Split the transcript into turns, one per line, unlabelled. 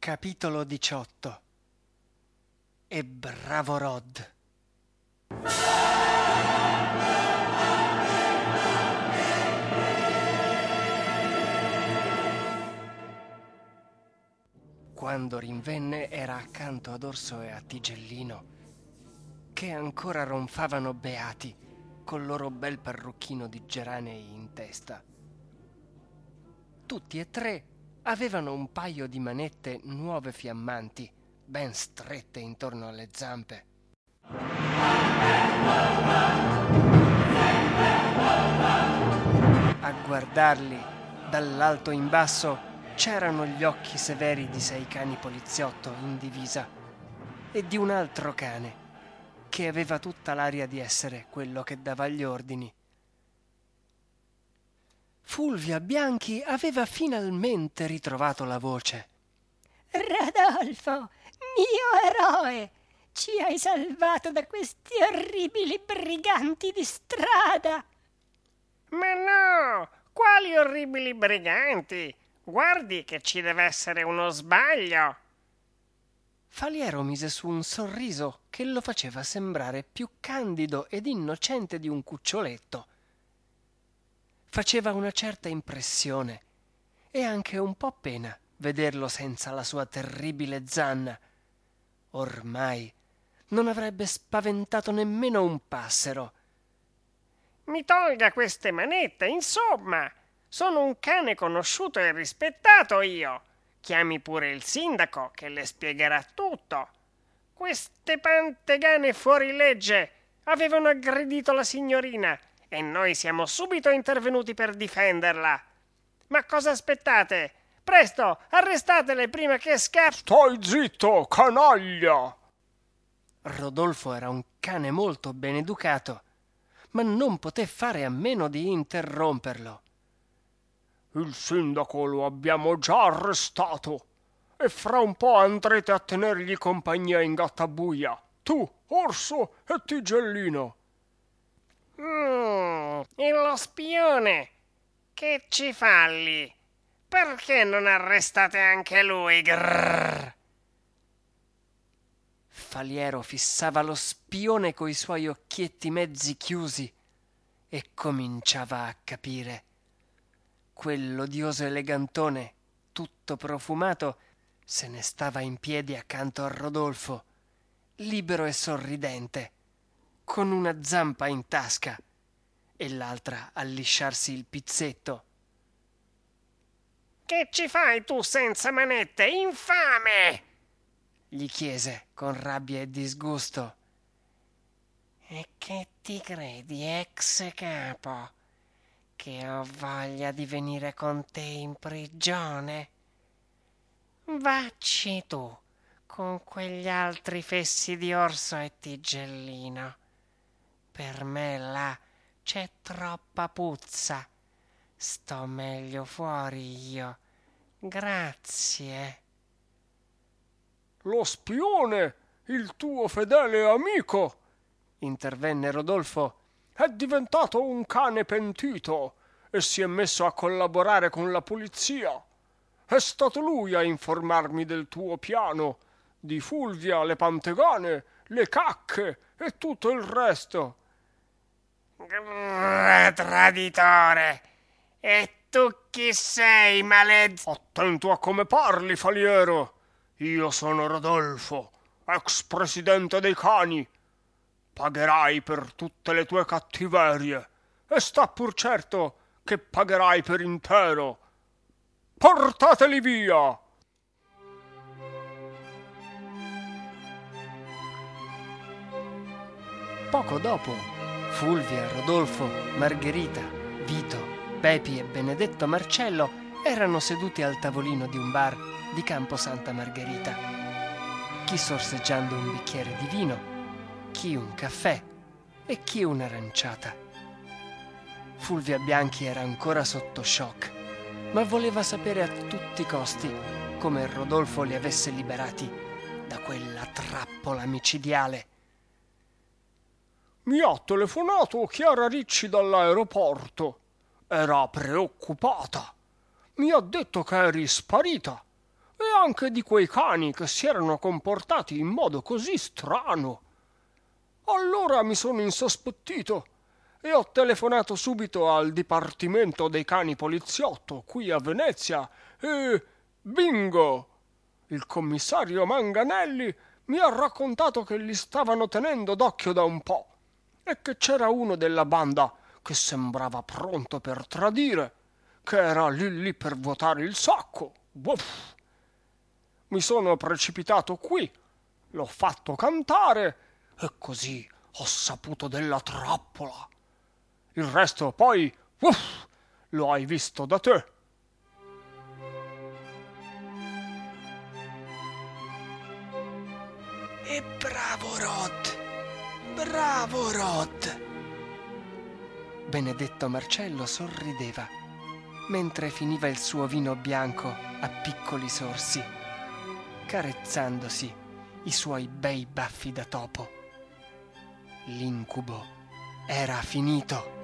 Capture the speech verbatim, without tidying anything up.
Capitolo diciotto. E bravo Rod. Quando rinvenne era accanto ad Orso e a Tigellino, che ancora ronfavano beati col loro bel parrucchino di geranei in testa. Tutti e tre avevano un paio di manette nuove fiammanti, ben strette intorno alle zampe. A guardarli dall'alto in basso c'erano gli occhi severi di sei cani poliziotto in divisa e di un altro cane che aveva tutta l'aria di essere quello che dava gli ordini. Fulvia Bianchi aveva finalmente ritrovato la voce.
Rodolfo, mio eroe, ci hai salvato da questi orribili briganti di strada.
Ma no, quali orribili briganti? Guardi che ci deve essere uno sbaglio.
Faliero mise su un sorriso che lo faceva sembrare più candido ed innocente di un cuccioletto. Faceva una certa impressione e anche un po' pena vederlo senza la sua terribile zanna. Ormai non avrebbe spaventato nemmeno un passero.
Mi tolga queste manette, insomma. Sono un cane conosciuto e rispettato io. Chiami pure il sindaco che le spiegherà tutto. Queste pantegane fuori legge avevano aggredito la signorina e noi siamo subito intervenuti per difenderla. Ma cosa aspettate? Presto, arrestatele prima che scappi.
Stai zitto, canaglia!
Rodolfo era un cane molto ben educato, ma non poté fare a meno di interromperlo.
Il sindaco lo abbiamo già arrestato e fra un po' andrete a tenergli compagnia in Gattabuia, tu, Orso e Tigellino.
Mm, e lo spione? Che ci fa lì? Perché non arrestate anche lui? Grrr.
Faliero fissava lo spione coi suoi occhietti mezzi chiusi e cominciava a capire. Quell'odioso elegantone, tutto profumato, se ne stava in piedi accanto a Rodolfo, libero e sorridente, con una zampa in tasca e l'altra a lisciarsi il pizzetto.
Che ci fai tu senza manette, infame?
Gli chiese con rabbia e disgusto.
E che ti credi, ex capo? Che ho voglia di venire con te in prigione? Vacci tu con quegli altri fessi di Orso e Tigellino. Per me là c'è troppa puzza. Sto meglio fuori io. Grazie.
Lo spione, il tuo fedele amico,
intervenne Rodolfo,
è diventato un cane pentito e si è messo a collaborare con la polizia. È stato lui a informarmi del tuo piano, di Fulvia, le pantegane, le cacche e tutto il resto.
Grrr, traditore! E tu chi sei, maled...
Attento a come parli, Faliero. Io sono Rodolfo, ex presidente dei cani. Pagherai per tutte le tue cattiverie e sta pur certo che pagherai per intero. Portateli via!
Poco dopo, Fulvia, Rodolfo, Margherita, Vito, Pepi e Benedetto Marcello erano seduti al tavolino di un bar di Campo Santa Margherita, chi sorseggiando un bicchiere di vino, chi un caffè e chi un'aranciata. Fulvia Bianchi era ancora sotto shock, ma voleva sapere a tutti i costi come Rodolfo li avesse liberati da quella trappola micidiale.
Mi ha telefonato Chiara Ricci dall'aeroporto. Era preoccupata. Mi ha detto che eri sparita e anche di quei cani che si erano comportati in modo così strano. Allora mi sono insospettito e ho telefonato subito al Dipartimento dei Cani Poliziotto qui a Venezia e bingo! Il commissario Manganelli mi ha raccontato che li stavano tenendo d'occhio da un po' e che c'era uno della banda che sembrava pronto per tradire, che era lì lì per vuotare il sacco. Uff. Mi sono precipitato qui, l'ho fatto cantare e così ho saputo della trappola. Il resto poi, uff, lo hai visto da te.
E bravo Rod! Bravo Rod! Benedetto Marcello sorrideva mentre finiva il suo vino bianco a piccoli sorsi, carezzandosi i suoi bei baffi da topo. L'incubo era finito.